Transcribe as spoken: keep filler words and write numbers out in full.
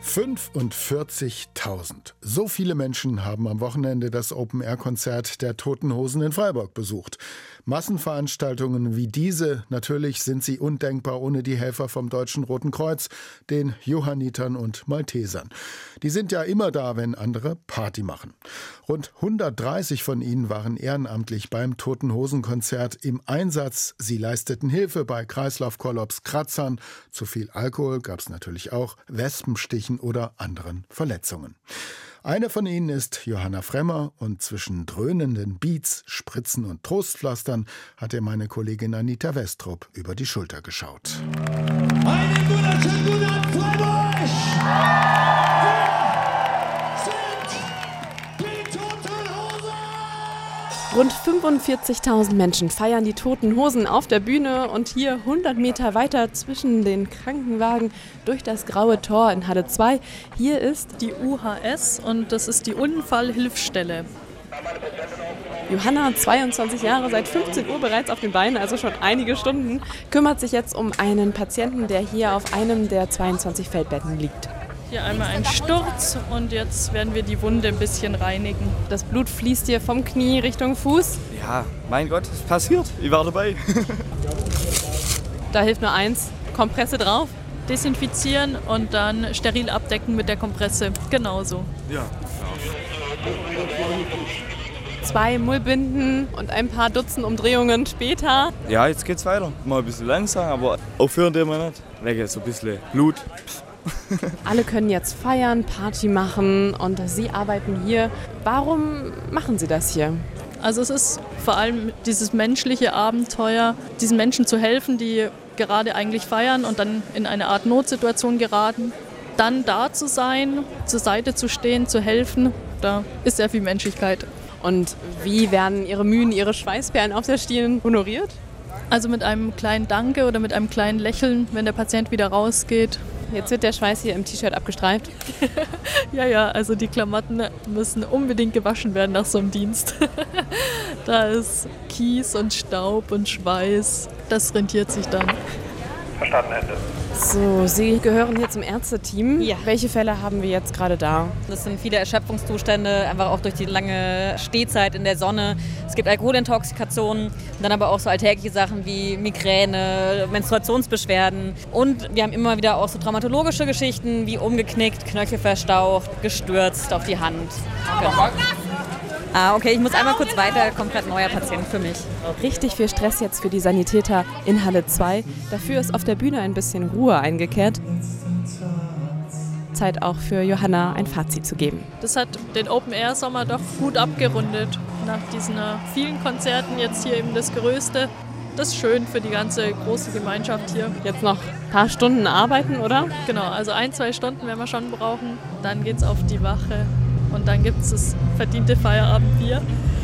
fünfundvierzigtausend. So viele Menschen haben am Wochenende das Open-Air-Konzert der Toten Hosen in Freiburg besucht. Massenveranstaltungen wie diese, natürlich sind sie undenkbar ohne die Helfer vom Deutschen Roten Kreuz, den Johannitern und Maltesern. Die sind ja immer da, wenn andere Party machen. Rund hundertdreißig von ihnen waren ehrenamtlich beim Toten Hosen-Konzert im Einsatz. Sie leisteten Hilfe bei Kreislaufkollaps, Kratzern, zu viel Alkohol gab es natürlich auch, Wespenstichen oder anderen Verletzungen. Eine von ihnen ist Johanna Fremmer und zwischen dröhnenden Beats, Spritzen und Trostpflastern hat ihr meine Kollegin Anita Westrup über die Schulter geschaut. Einen wunderschönen guten Abend, Freiburg! Wir sind die Toten Hosen! Rund fünfundvierzigtausend Menschen feiern die Toten Hosen auf der Bühne und hier hundert Meter weiter zwischen den Krankenwagen durch das Graue Tor in Halle zwei. Hier ist die U H S und das ist die Unfallhilfsstelle. Johanna, zweiundzwanzig Jahre, seit fünfzehn Uhr bereits auf den Beinen, also schon einige Stunden, kümmert sich jetzt um einen Patienten, der hier auf einem der zweiundzwanzig Feldbetten liegt. Hier einmal ein Sturz und jetzt werden wir die Wunde ein bisschen reinigen. Das Blut fließt hier vom Knie Richtung Fuß. Ja, mein Gott, es passiert. Ich war dabei. Da hilft nur eins, Kompresse drauf. Desinfizieren und dann steril abdecken mit der Kompresse. Genauso. Ja. Zwei Mullbinden und ein paar Dutzend Umdrehungen später. Ja, jetzt geht's weiter. Mal ein bisschen langsam, aber aufhören dürfen wir nicht. Wegen so ein bisschen Blut. Alle können jetzt feiern, Party machen und Sie arbeiten hier. Warum machen Sie das hier? Also es ist vor allem dieses menschliche Abenteuer, diesen Menschen zu helfen, die gerade eigentlich feiern und dann in eine Art Notsituation geraten. Dann da zu sein, zur Seite zu stehen, zu helfen, da ist sehr viel Menschlichkeit. Und wie werden Ihre Mühen, Ihre Schweißperlen auf der Stirn honoriert? Also mit einem kleinen Danke oder mit einem kleinen Lächeln, wenn der Patient wieder rausgeht. Jetzt wird der Schweiß hier im T-Shirt abgestreift. ja, ja, also die Klamotten müssen unbedingt gewaschen werden nach so einem Dienst. Da ist Kies und Staub und Schweiß. Das rentiert sich dann. Verstanden, Ende. So, Sie gehören hier zum Ärzteteam. Ja. Welche Fälle haben wir jetzt gerade da? Das sind viele Erschöpfungszustände, einfach auch durch die lange Stehzeit in der Sonne. Es gibt Alkoholintoxikationen, dann aber auch so alltägliche Sachen wie Migräne, Menstruationsbeschwerden. Und wir haben immer wieder auch so traumatologische Geschichten wie umgeknickt, Knöchel verstaucht, gestürzt auf die Hand. Genau. Ah, okay, ich muss einmal kurz weiter, kommt gerade ein neuer Patient für mich. Richtig viel Stress jetzt für die Sanitäter in Halle zwei. Dafür ist auf der Bühne ein bisschen Ruhe eingekehrt. Zeit auch für Johanna ein Fazit zu geben. Das hat den Open-Air-Sommer doch gut abgerundet. Nach diesen vielen Konzerten jetzt hier eben das Größte. Das ist schön für die ganze große Gemeinschaft hier. Jetzt noch ein paar Stunden arbeiten, oder? Genau, also ein, zwei Stunden werden wir schon brauchen. Dann geht's auf die Wache. Und dann gibt es das verdiente Feierabendbier.